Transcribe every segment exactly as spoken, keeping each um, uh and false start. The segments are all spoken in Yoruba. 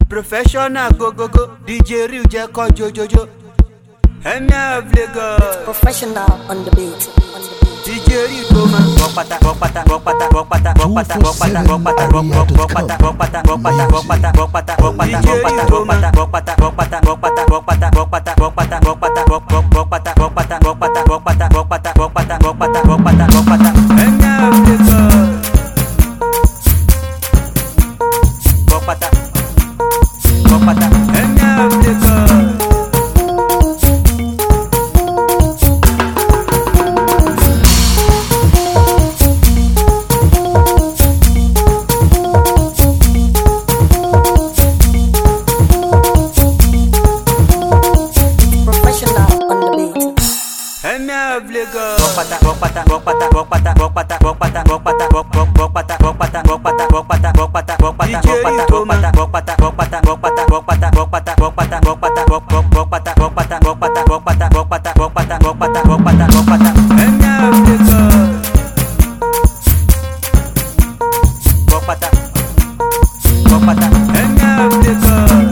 Professional go go go, D J Real je ko jojojo. Emir of Lagos. Professional on the beat. On the beat. D J Real go man. Rock pata, rock pata, rock pata, rock pata, rock pata, rock pata, rock pata, rock rock rock pata, rock pata, rock pata, rock pata, rock pata, rock pata, rock pata, rock pata, rock pata, rock pata, rock pata, rock pata, rock pata, rock pata, rock pata, rock rock rock pata, rock pata, rock pata, rock pata, rock pata, rock pata, rock pata, rock pata, rock pata. Emir of Lagos. Rock pata, rock pata. Emir of Lagos. Rock pata, rock pata, rock pata, rock pata, rock pata, rock pata, rock pata, rock rock rock pata, rock pata, rock pata, rock pata, rock pata, rock pata, rock pata, rock pata, rock pata, rock pata, rock pata, rock pata, rock pata, rock pata, rock pata, rock rock rock pata, rock pata, rock pata, rock pata, rock pata, rock pata, rock pata, rock pata, rock pata. Emir of Lagos. Rock pata, rock pata. Emir of Lagos.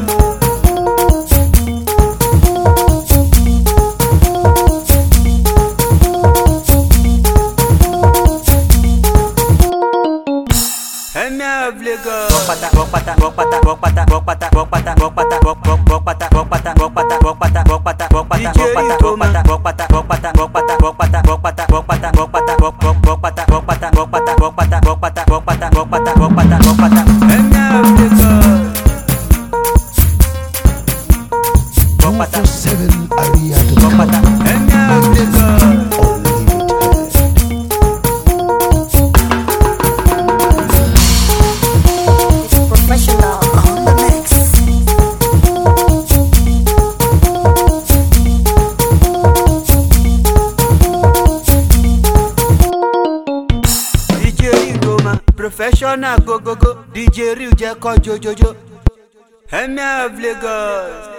Emir of Lagos. Rock pata, rock pata, rock pata, rock pata, rock pata, rock pata, rock pata, rock rock rock pata, rock pata, rock pata, rock pata, rock pata, rock pata, rock pata, rock pata, rock pata, rock pata, rock pata, rock pata, rock pata, rock pata, rock pata, rock rock rock pata, rock pata, rock pata, rock pata, rock pata, rock pata, rock pata, rock pata, rock pata. Emir of Lagos. Rock pata, seven area to rock pata. Emir of Lagos. Professional on the mix. D J Real go man. Professional go go go. D J Real je ko jojojo. Emir of Lagos.